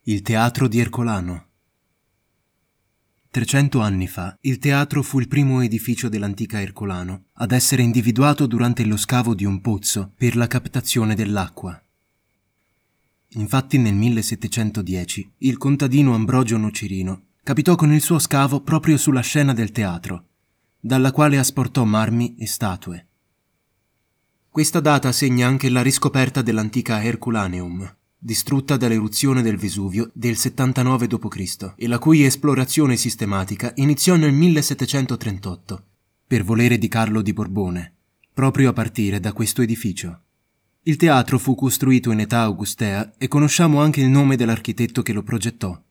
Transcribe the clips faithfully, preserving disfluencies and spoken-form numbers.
Il teatro di Ercolano. trecento anni fa, il teatro fu il primo edificio dell'antica Ercolano ad essere individuato durante lo scavo di un pozzo per la captazione dell'acqua. Infatti nel millesettecentodieci il contadino Ambrogio Nocerino capitò con il suo scavo proprio sulla scena del teatro, dalla quale asportò marmi e statue. Questa data segna anche la riscoperta dell'antica Herculaneum, distrutta dall'eruzione del Vesuvio del settantanove dopo Cristo e la cui esplorazione sistematica iniziò nel millesettecentotrentotto, per volere di Carlo di Borbone, proprio a partire da questo edificio. Il teatro fu costruito in età augustea e conosciamo anche il nome dell'architetto che lo progettò: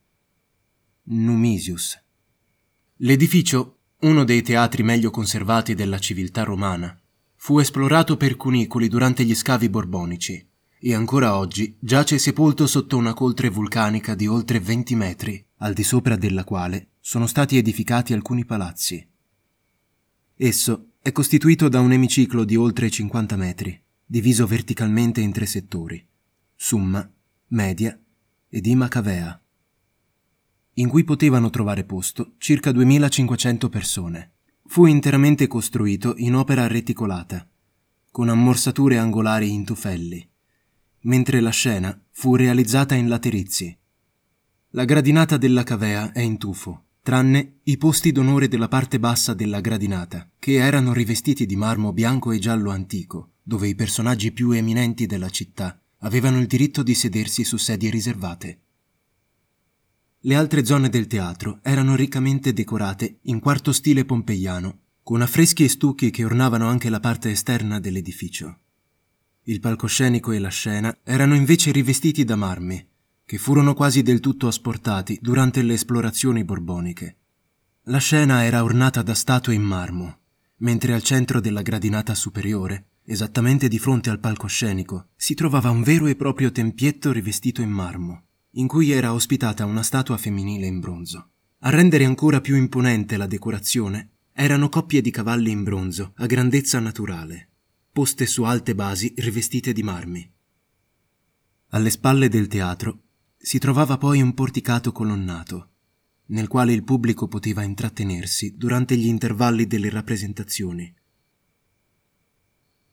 Numisius. L'edificio, uno dei teatri meglio conservati della civiltà romana, fu esplorato per cunicoli durante gli scavi borbonici e ancora oggi giace sepolto sotto una coltre vulcanica di oltre venti metri, al di sopra della quale sono stati edificati alcuni palazzi. Esso è costituito da un emiciclo di oltre cinquanta metri, diviso verticalmente in tre settori: Summa, Media ed Ima Cavea, in cui potevano trovare posto circa duemilacinquecento persone. Fu interamente costruito in opera reticolata, con ammorsature angolari in tufelli, mentre la scena fu realizzata in laterizi. La gradinata della cavea è in tufo, tranne i posti d'onore della parte bassa della gradinata, che erano rivestiti di marmo bianco e giallo antico, dove i personaggi più eminenti della città avevano il diritto di sedersi su sedie riservate. Le altre zone del teatro erano riccamente decorate in quarto stile pompeiano, con affreschi e stucchi che ornavano anche la parte esterna dell'edificio. Il palcoscenico e la scena erano invece rivestiti da marmi, che furono quasi del tutto asportati durante le esplorazioni borboniche. La scena era ornata da statue in marmo, mentre al centro della gradinata superiore, esattamente di fronte al palcoscenico, si trovava un vero e proprio tempietto rivestito in marmo, in cui era ospitata una statua femminile in bronzo. A rendere ancora più imponente la decorazione erano coppie di cavalli in bronzo a grandezza naturale, poste su alte basi rivestite di marmi. Alle spalle del teatro si trovava poi un porticato colonnato, nel quale il pubblico poteva intrattenersi durante gli intervalli delle rappresentazioni,